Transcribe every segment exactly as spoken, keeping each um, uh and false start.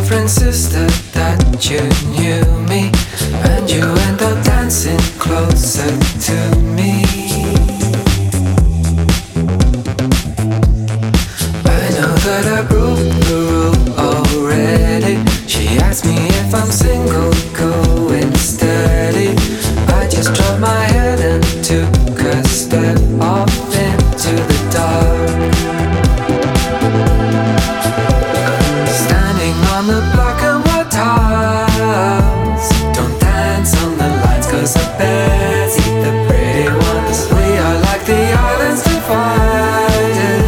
sister that you knew me, and you end up dancing closer to me. I know that I broke the rule already. She asked me if I'm single, going steady. I just dropped my head and took a step off into the dark. Standing on the black and white tiles, don't dance on the lines, cause the bears eat the pretty ones. We are like the islands divided.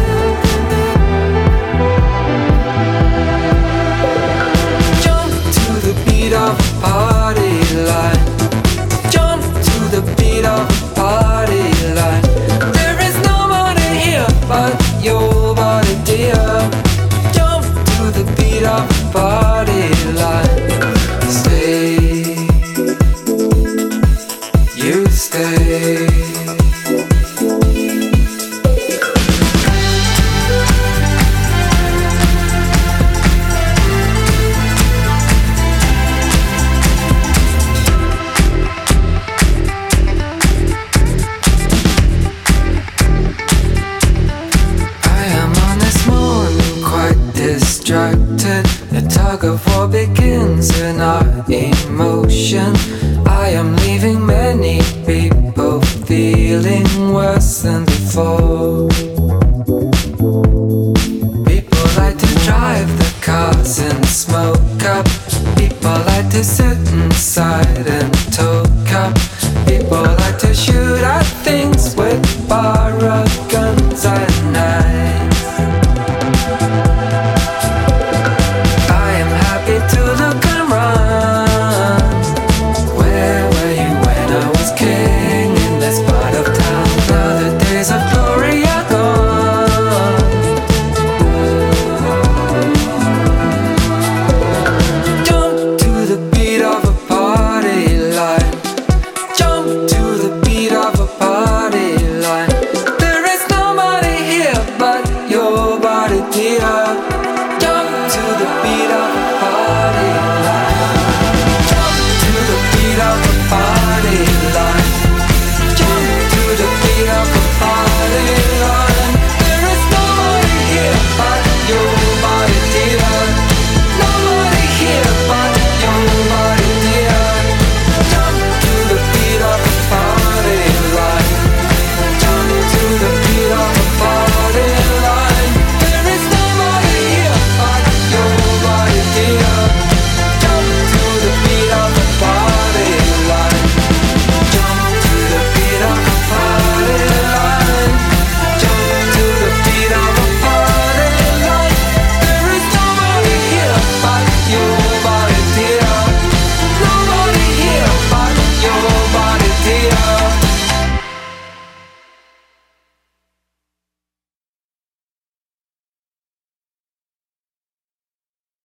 Jump to the beat of a party line. Jump to the beat of a party line. There is no money here but your body, dear. Jump to the beat of a party line. Stay, you stay. Distracted, the tug of war begins in our emotion. I am leaving many people feeling worse than before. People like to drive the cars in smoke.